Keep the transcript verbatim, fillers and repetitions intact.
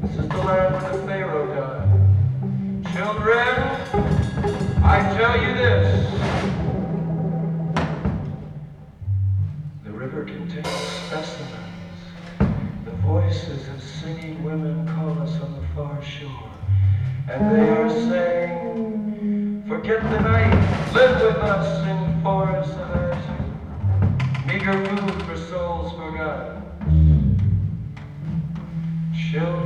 This is the land where the Pharaoh died. Children, I tell you this. The river contains specimens. The voices of singing women call us on the far shore. And they are saying, forget the night, live with us in forests of azure. Meager food for souls forgotten. Children.